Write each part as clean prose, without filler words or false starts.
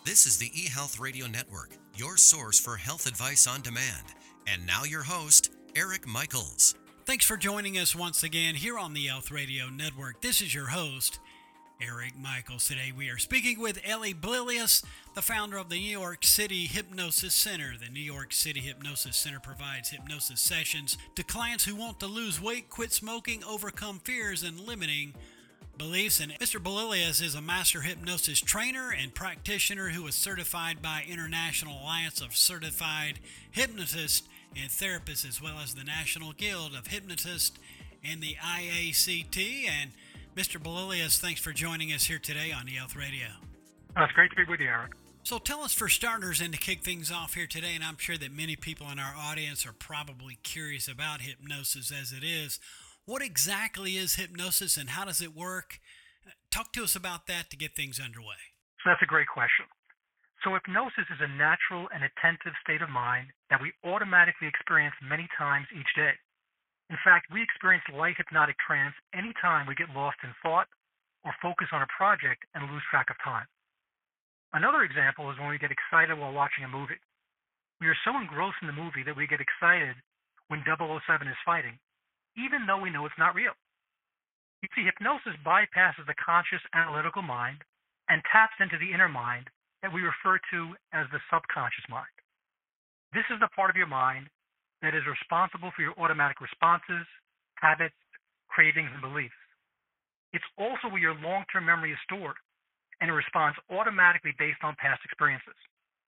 This is the eHealth Radio Network, your source for health advice on demand. And now your host, Eric Michaels. Thanks for joining us once again here on the Health Radio Network. This is your host, Eric Michaels. Today we are speaking with Ellie Blilius, the founder of the New York City Hypnosis Center. The New York City Hypnosis Center provides hypnosis sessions to clients who want to lose weight, quit smoking, overcome fears, and limiting beliefs. And Mr. Blilius is a master hypnosis trainer and practitioner who is certified by International Alliance of Certified Hypnotists and Therapists, as well as the National Guild of Hypnotists and the IACT. And Mr. Blilius, thanks for joining us here today on eHealth Radio. It's great to be with you, Eric. So tell us, for starters, and to kick things off here today, and I'm sure that many people in our audience are probably curious about hypnosis as it is, what exactly is hypnosis and how does it work? Talk to us about that to get things underway. So that's a great question. So hypnosis is a natural and attentive state of mind that we automatically experience many times each day. In fact, we experience light hypnotic trance anytime we get lost in thought or focus on a project and lose track of time. Another example is when we get excited while watching a movie. We are so engrossed in the movie that we get excited when 007 is fighting, even though we know it's not real. You see, hypnosis bypasses the conscious analytical mind and taps into the inner mind that we refer to as the subconscious mind. This is the part of your mind that is responsible for your automatic responses, habits, cravings, and beliefs. It's also where your long-term memory is stored, and it responds automatically based on past experiences.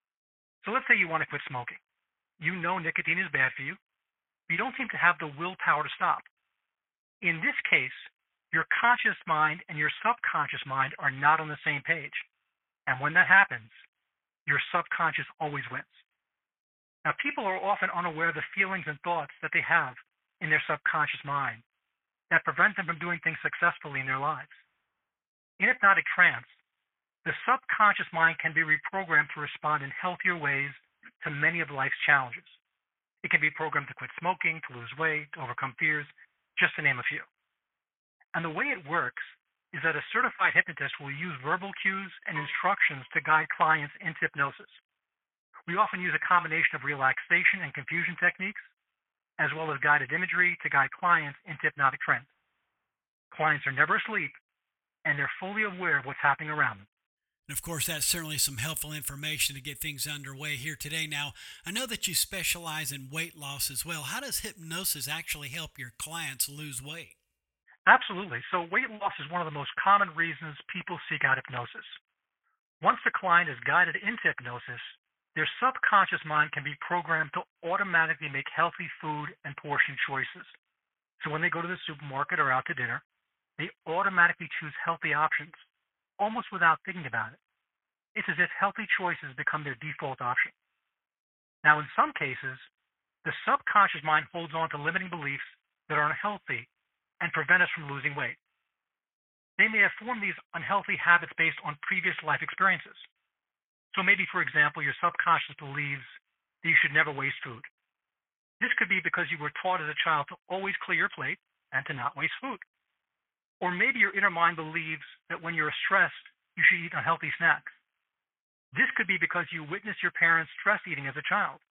So let's say you want to quit smoking. You know nicotine is bad for you. You don't seem to have the willpower to stop. In this case, your conscious mind and your subconscious mind are not on the same page. And when that happens, your subconscious always wins. Now, people are often unaware of the feelings and thoughts that they have in their subconscious mind that prevent them from doing things successfully in their lives. In hypnotic trance, the subconscious mind can be reprogrammed to respond in healthier ways to many of life's challenges. It can be programmed to quit smoking, to lose weight, to overcome fears, just to name a few. And the way it works is that a certified hypnotist will use verbal cues and instructions to guide clients into hypnosis. We often use a combination of relaxation and confusion techniques, as well as guided imagery to guide clients into hypnotic trance. Clients are never asleep, and they're fully aware of what's happening around them. And of course, that's certainly some helpful information to get things underway here today. Now, I know that you specialize in weight loss as well. How does hypnosis actually help your clients lose weight? Absolutely. So weight loss is one of the most common reasons people seek out hypnosis. Once the client is guided into hypnosis, their subconscious mind can be programmed to automatically make healthy food and portion choices. So when they go to the supermarket or out to dinner, they automatically choose healthy options, almost without thinking about it. It's as if healthy choices become their default option. Now, in some cases, the subconscious mind holds on to limiting beliefs that are unhealthy and prevent us from losing weight. They may have formed these unhealthy habits based on previous life experiences. So maybe, for example, your subconscious believes that you should never waste food. This could be because you were taught as a child to always clear your plate and to not waste food. Or maybe your inner mind believes that when you're stressed, you should eat unhealthy snacks. This could be because you witnessed your parents stress eating as a child.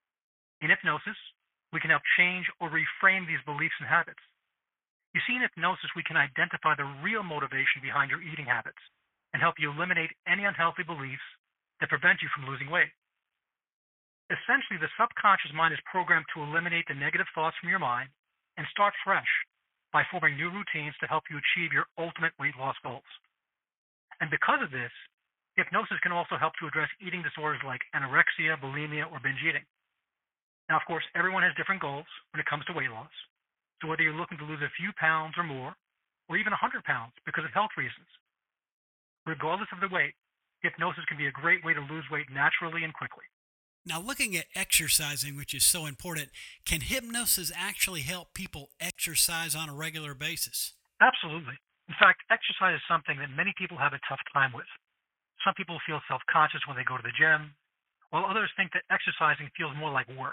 In hypnosis, we can help change or reframe these beliefs and habits. You see, in hypnosis, we can identify the real motivation behind your eating habits and help you eliminate any unhealthy beliefs that prevent you from losing weight. Essentially, the subconscious mind is programmed to eliminate the negative thoughts from your mind and start fresh by forming new routines to help you achieve your ultimate weight loss goals. And because of this, hypnosis can also help to address eating disorders like anorexia, bulimia, or binge eating. Now, of course, everyone has different goals when it comes to weight loss. So whether you're looking to lose a few pounds or more, or even 100 pounds because of health reasons, regardless of the weight, hypnosis can be a great way to lose weight naturally and quickly. Now, looking at exercising, which is so important, can hypnosis actually help people exercise on a regular basis? Absolutely. In fact, exercise is something that many people have a tough time with. Some people feel self-conscious when they go to the gym, while others think that exercising feels more like work.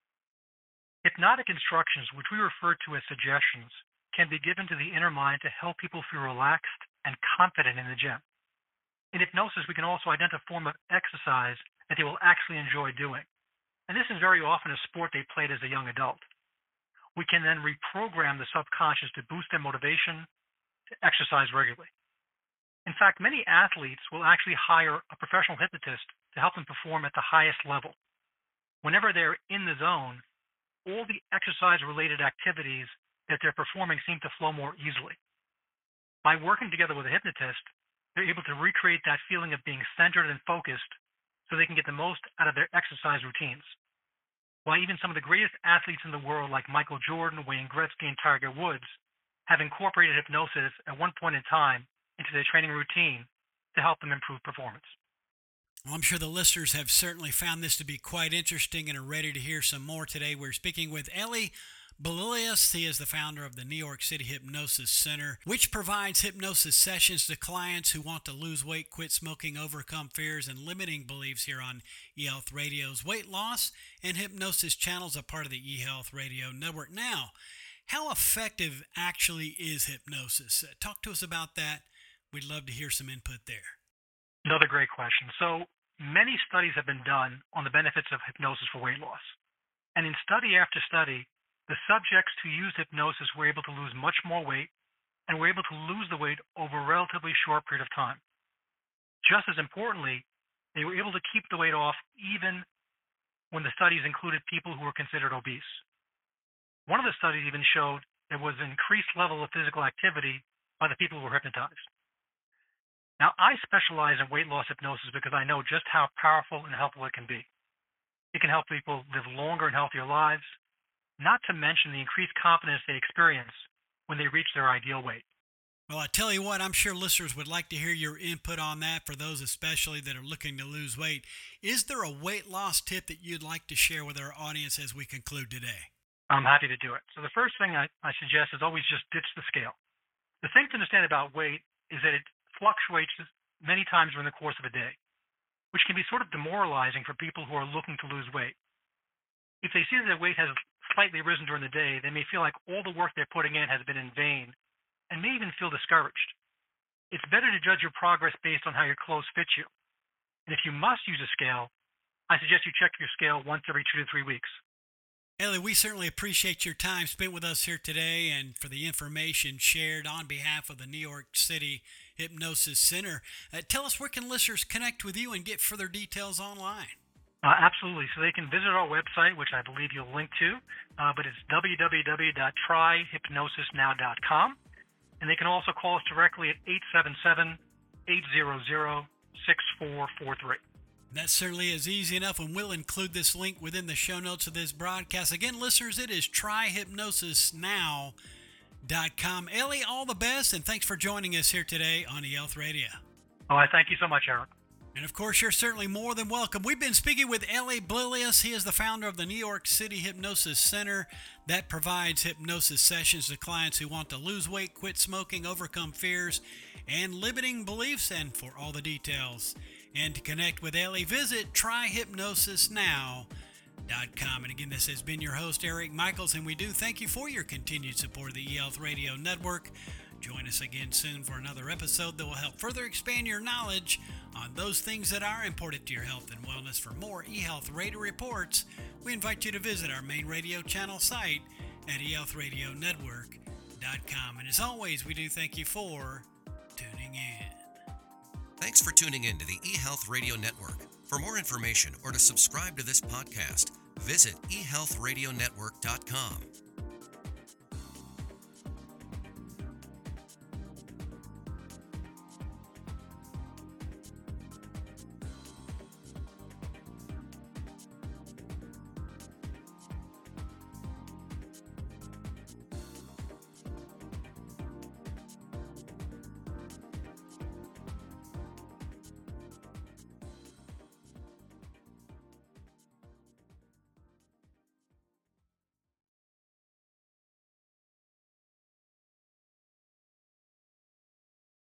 Hypnotic instructions, which we refer to as suggestions, can be given to the inner mind to help people feel relaxed and confident in the gym. In hypnosis, we can also identify a form of exercise that they will actually enjoy doing. And this is very often a sport they played as a young adult. We can then reprogram the subconscious to boost their motivation to exercise regularly. In fact, many athletes will actually hire a professional hypnotist to help them perform at the highest level. Whenever they're in the zone, all the exercise-related activities that they're performing seem to flow more easily. By working together with a hypnotist, they're able to recreate that feeling of being centered and focused so they can get the most out of their exercise routines. While even some of the greatest athletes in the world like Michael Jordan, Wayne Gretzky, and Tiger Woods have incorporated hypnosis at one point in time into their training routine to help them improve performance. Well, I'm sure the listeners have certainly found this to be quite interesting and are ready to hear some more today. We're speaking with Eli Belilios. He is the founder of the New York City Hypnosis Center, which provides hypnosis sessions to clients who want to lose weight, quit smoking, overcome fears, and limiting beliefs here on eHealth Radio's Weight Loss and Hypnosis channels, a part of the eHealth Radio Network. Now, how effective actually is hypnosis? Talk to us about that. We'd love to hear some input there. Another great question. So many studies have been done on the benefits of hypnosis for weight loss. And in study after study, the subjects who used hypnosis were able to lose much more weight and were able to lose the weight over a relatively short period of time. Just as importantly, they were able to keep the weight off even when the studies included people who were considered obese. One of the studies even showed there was an increased level of physical activity by the people who were hypnotized. Now, I specialize in weight loss hypnosis because I know just how powerful and helpful it can be. It can help people live longer and healthier lives, not to mention the increased confidence they experience when they reach their ideal weight. Well, I tell you what, I'm sure listeners would like to hear your input on that, for those especially that are looking to lose weight. Is there a weight loss tip that you'd like to share with our audience as we conclude today? I'm happy to do it. So the first thing I suggest is always just ditch the scale. The thing to understand about weight is that it fluctuates many times during the course of a day, which can be sort of demoralizing for people who are looking to lose weight. If they see that their weight has slightly risen during the day, they may feel like all the work they're putting in has been in vain and may even feel discouraged. It's better to judge your progress based on how your clothes fit you. And if you must use a scale, I suggest you check your scale once every 2 to 3 weeks. Eli, we certainly appreciate your time spent with us here today and for the information shared on behalf of the New York City Hypnosis Center. Tell us, where can listeners connect with you and get further details online? Absolutely. So they can visit our website, which I believe you'll link to, but it's www.tryhypnosisnow.com. And they can also call us directly at 877-800-6443. That certainly is easy enough, and we'll include this link within the show notes of this broadcast. Again, listeners, it is tryhypnosisnow.com. Eli, all the best, and thanks for joining us here today on eHealth Radio. Oh, I thank you so much, Eric. And of course, you're certainly more than welcome. We've been speaking with Eli Belilios. He is the founder of the New York City Hypnosis Center that provides hypnosis sessions to clients who want to lose weight, quit smoking, overcome fears, and limiting beliefs. And for all the details and to connect with Eli, visit tryhypnosisnow.com. And again, this has been your host, Eric Michaels, and we do thank you for your continued support of the eHealth Radio Network. Join us again soon for another episode that will help further expand your knowledge on those things that are important to your health and wellness. For more eHealth Radio reports, we invite you to visit our main radio channel site at eHealthRadioNetwork.com. And as always, we do thank you for tuning in. Thanks for tuning in to the eHealth Radio Network. For more information or to subscribe to this podcast, visit eHealthRadioNetwork.com.